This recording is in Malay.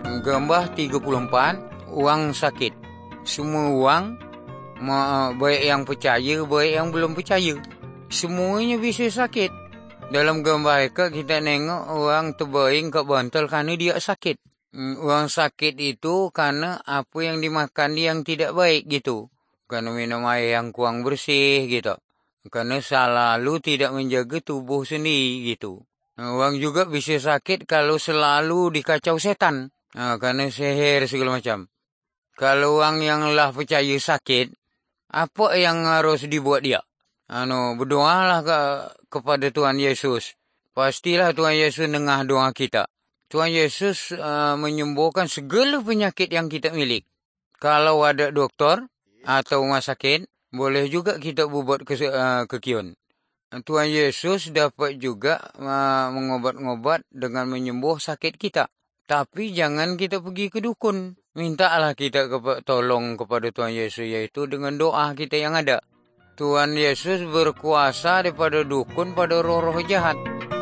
Gambar 34, uang sakit. Semua uang, baik yang percaya, baik yang belum percaya, semuanya bisa sakit. Dalam gambar kita tengok orang terbaring kat bantal kerana dia sakit. Orang sakit itu kerana apa yang dimakan dia yang tidak baik gitu. Kerana minum air yang kurang bersih gitu. Kerana selalu tidak menjaga tubuh sendiri gitu. Orang juga bisa sakit kalau selalu dikacau setan. Kerana sihir segala macam. Kalau orang yang lah percaya sakit, apa yang harus dibuat dia? Berdoalah kepada Tuhan Yesus. Pastilah Tuhan Yesus dengar doa kita. Tuhan Yesus menyembuhkan segala penyakit yang kita milik. Kalau ada doktor atau rumah sakit, boleh juga kita buat ke kion. Tuhan Yesus dapat juga mengobat-ngobat dengan menyembuh sakit kita. Tapi jangan kita pergi ke dukun. Mintalah kita tolong kepada Tuhan Yesus, iaitu dengan doa kita yang ada. Tuhan Yesus berkuasa daripada dukun pada roh-roh jahat.